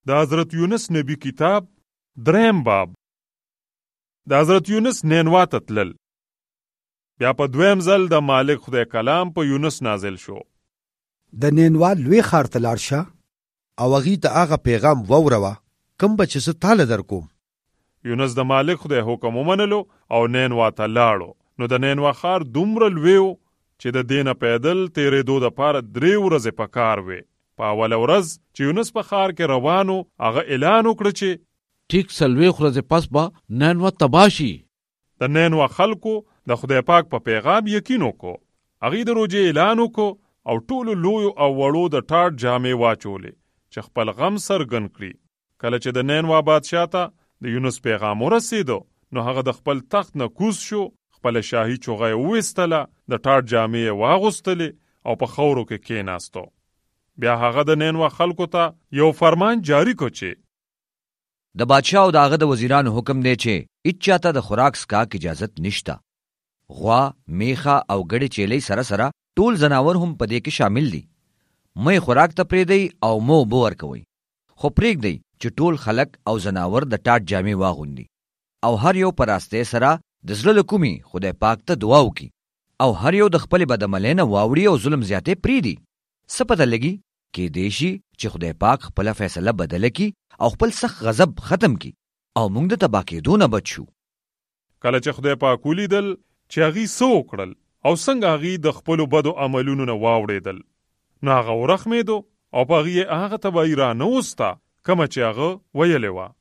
د حضرت یونس نبی کتاب 3 باب. د حضرت یونس نینوا ته تلل. بیا په 2م ځل د مالک خدای کلام په یونس نازل شو. د نینوا لوی ښار ته لاړ شه او هغې ته هغه پیغام واوروه کوم به چې زه تاله در کوم. یونس د مالک خدای حکم ومنلو او نینوا ته لاړو. نو د نینوا ښار دومره لوی و چې د دینه پیدل تیرېدو دپاره 3 ورځې په کار وې. په اوله ورځ چې یونس په ښار کې روانو، هغه اعلان وکړه چې ټیک 4 ورځې پس به نینوا تباه شي. د نینوا خلکو د خدای پاک په پیغام یقین وکړو. هغې د روژې اعلان وکړو او ټولو لویو او وړو د ټاټ جامې واچولې چې خپل غم څرګند کړي. کله چې د نینوا بادشاه ته د یونس پیغام ورسېدو، نو هغه د خپل تخت نه کوز شو، خپل شاهي چوغه یې وویستله، د ټاټ جامې یې واغوستلې او په خاورو کې کېناستو. بیا هغه د نینوا خلکو ته یو فرمان جاری کو چې د بادشاه او د هغه د وزیرانو حکم دی چې هیڅ چاته د خوراک سکاک اجازت نشته. غوا، میخه او ګډې چیلۍ سره سره ټول ځناور هم په دې کې شامل دي. مې خوراک ته پرېږدئ او مو اوبه ورکوئ، خو پرېږدئ چې ټول خلک او ځناور د ټاټ جامې واغوندي او هر یو په راستۍ سره د زړه له کومې خدای پاک ته دعا وکړي او هر یو د خپلې بدعملۍ نه واوړي او ظلم زیاتې پرېږدي. څه پته لګي کېدای شي چې خدای پاک خپله فیصله بدله کړي او خپل سخت غضب ختم کړي او موږ د تباه کېدو نه بچ شو. کله چې خدای پاک ولیدل چې هغې څه وکړل او څنګه هغې د خپلو بدو عملونو نه واوړېدل، نو هغه ورحمېدو او په هغې یې هغه تباهي رانهوسته کومه چې هغه ویلې وه.